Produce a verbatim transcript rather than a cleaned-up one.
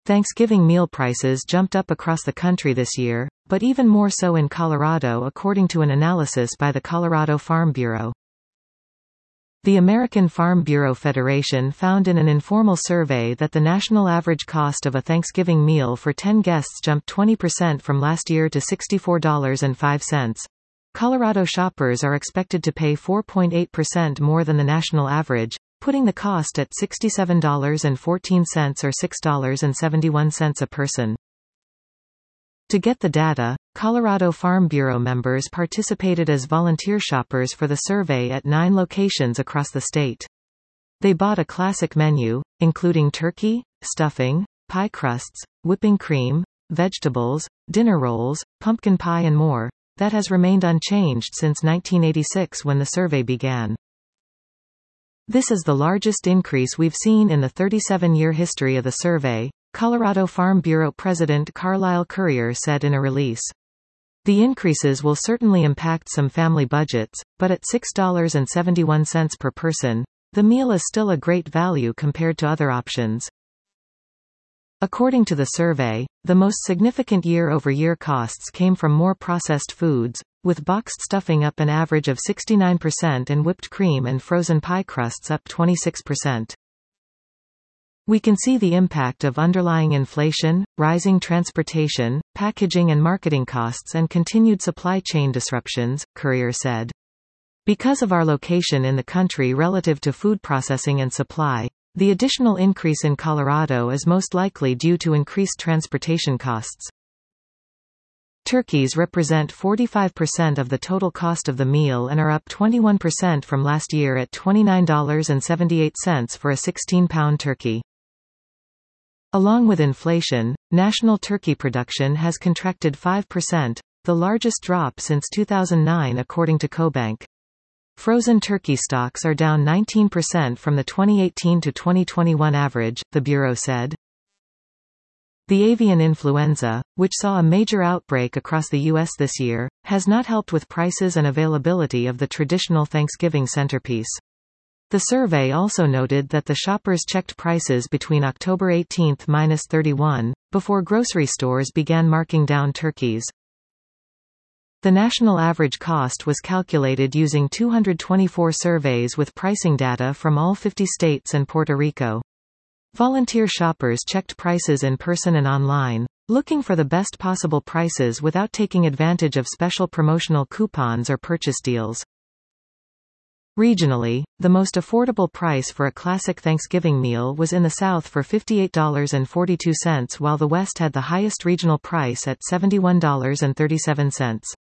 Thanksgiving meal prices jumped up across the country this year, but even more so in Colorado according to an analysis by the Colorado Farm Bureau. The American Farm Bureau Federation found in an informal survey that the national average cost of a Thanksgiving meal for ten guests jumped twenty percent from last year to sixty-four dollars and five cents. Colorado shoppers are expected to pay four point eight percent more than the national average, putting the cost at sixty-seven dollars and fourteen cents or six dollars and seventy-one cents a person. To get the data, Colorado Farm Bureau members participated as volunteer shoppers for the survey at nine locations across the state. They bought a classic menu, including turkey, stuffing, pie crusts, whipping cream, vegetables, dinner rolls, pumpkin pie and more, that has remained unchanged since nineteen eighty-six when the survey began. This is the largest increase we've seen in the thirty-seven-year history of the survey, Colorado Farm Bureau President Carlisle Currier said in a release. The increases will certainly impact some family budgets, but at six dollars and seventy-one cents per person, the meal is still a great value compared to other options. According to the survey, the most significant year-over-year costs came from more processed foods, with boxed stuffing up an average of sixty-nine percent and whipped cream and frozen pie crusts up twenty-six percent. We can see the impact of underlying inflation, rising transportation, packaging and marketing costs and continued supply chain disruptions, Currier said. Because of our location in the country relative to food processing and supply, the additional increase in Colorado is most likely due to increased transportation costs. Turkeys represent forty-five percent of the total cost of the meal and are up twenty-one percent from last year at twenty-nine dollars and seventy-eight cents for a sixteen-pound turkey. Along with inflation, national turkey production has contracted five percent, the largest drop since two thousand nine according to CoBank. Frozen turkey stocks are down nineteen percent from the twenty eighteen to twenty twenty-one average, the Bureau said. The avian influenza, which saw a major outbreak across the U S this year, has not helped with prices and availability of the traditional Thanksgiving centerpiece. The survey also noted that the shoppers checked prices between October eighteenth to thirty-first, before grocery stores began marking down turkeys. The national average cost was calculated using two hundred twenty-four surveys with pricing data from all fifty states and Puerto Rico. Volunteer shoppers checked prices in person and online, looking for the best possible prices without taking advantage of special promotional coupons or purchase deals. Regionally, the most affordable price for a classic Thanksgiving meal was in the South for fifty-eight dollars and forty-two cents while the West had the highest regional price at seventy-one dollars and thirty-seven cents.